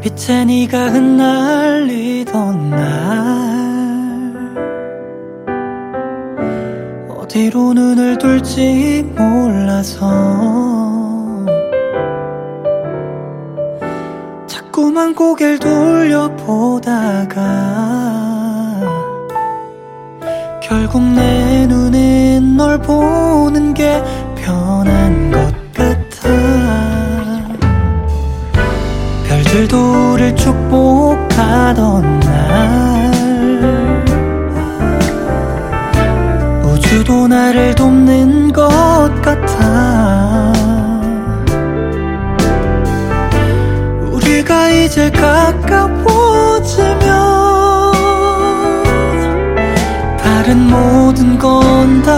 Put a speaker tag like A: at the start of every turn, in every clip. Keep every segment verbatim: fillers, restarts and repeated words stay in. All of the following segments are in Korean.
A: 빛에 네가 흩날리던 날 어디로 눈을 둘지 몰라서 자꾸만 고개를 돌려보다가 결국 내 눈엔 널 보는 게 편한 것 같아. 별들도 우릴 축복하던 날 우주도 나를 돕는 것 같아. 우리가 이제 가까워지면 다른 모든 건 다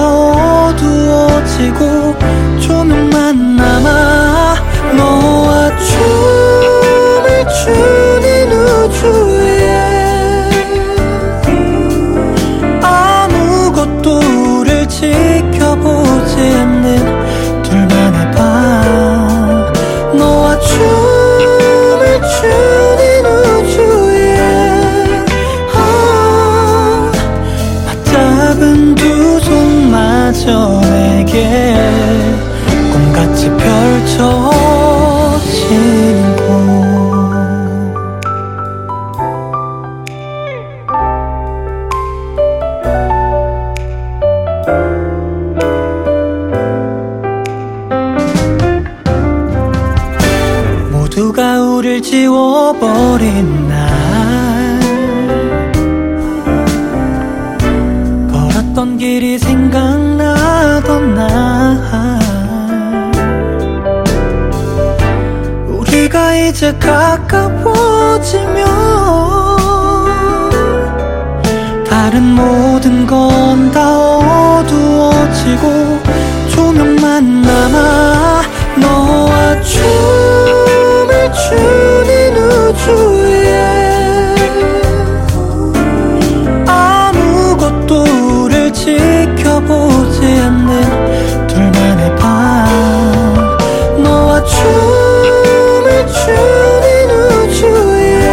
A: 어두워지고 조명만 남아 너와 춤을 추는 우주에 아무것도 우릴 지켜보지 않는 둘만의 밤 너와 춤을 추는 우주에 아, 맞잡은 두 손마저 내게 꿈같이 펼쳐지는 곳. 모두가 우릴 지워버린 날 걸었던 길이 생각나던 날 우리가 이제 가까워지면 다른 모든 건 다 어두워지고 조명만 남아 너와 춤을 추는 우주에 아무것도 우릴 지켜보지 않는 둘만의 밤 너와 춤을 추는 우주에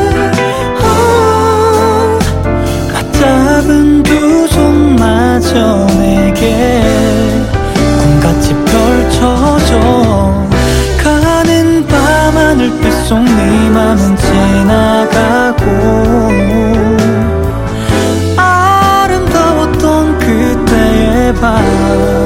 A: 아, 맞잡은 두 손마저 내게 꿈같이 펼쳐져 가는 밤하늘빛 속 네 맘은 지나가고 아름다웠던 그때의 밤